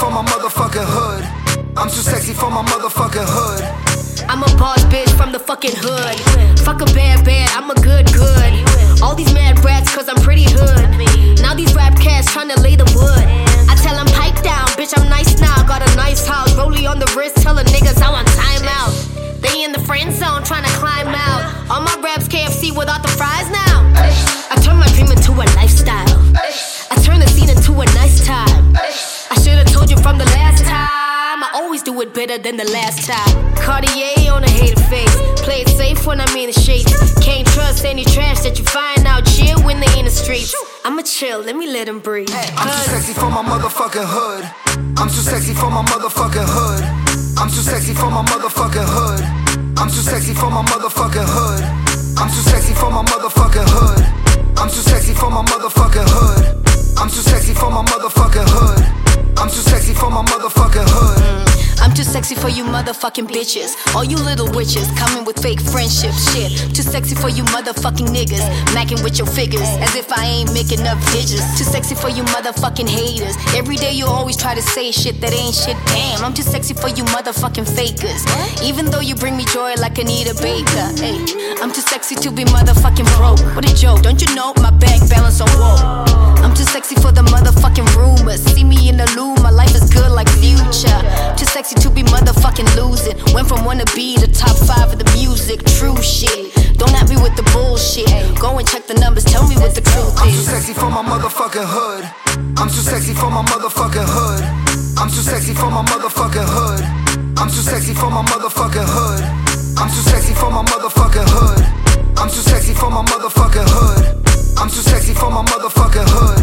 for my motherfucking hood. I'm too sexy for my motherfucking hood. I'm a boss bitch from the fucking hood. Fuck a bad, I'm a good. All these mad brats cause I'm pretty hood. Now these rap cats tryna lay the wood. I tell them pipe down, bitch I'm nice now. Got a nice house, rollie on the wrist, tellin' niggas I want time out. They in the friend zone tryna climb out. All my raps KFC without the fries now. I turn my dream into a lifestyle. I turn the scene into a nice time. I should've told you from the last time. I always do it better than the last time. Cartier on a hater face. Play it safe when I'm in the shades. Can't trust any trash that you find out. Chill when they in the streets. I'ma chill, let me let them breathe. I'm too sexy for my motherfucking hood. I'm too sexy for my motherfucking hood. I'm too sexy for my motherfucking hood. I'm too sexy for my motherfucking hood. I'm too sexy for my motherfucking hood. I'm too sexy for my motherfucking hood. I'm too sexy for my motherfucking hood. I'm too sexy for my motherfucking hood. I'm too sexy for you motherfucking bitches. All you little witches coming with fake friendships. Shit, too sexy for you motherfucking niggas. Macking with your figures as if I ain't making up digits. Too sexy for you motherfucking haters. Every day you always try to say shit that ain't shit. Damn, I'm too sexy for you motherfucking fakers. Even though you bring me joy like Anita Baker. Hey, I'm too sexy to be motherfucking broke. What a joke, don't you know my bank balance on woke? I'm too sexy for the motherfucking rumors. See me in the loom, my life is good like Future. Too sexy to be motherfucking losing. Went from wanna be the top 5 of the music. True shit, don't at me with the bullshit. Go and check the numbers, tell me what the truth is. I'm too sexy for my motherfucking hood. I'm too sexy for my motherfucking hood. I'm too sexy for my motherfucking hood. I'm too sexy for my motherfucking hood. I'm too sexy for my motherfucking hood. I'm too sexy for my motherfucking hood. I'm too sexy for my motherfucking hood.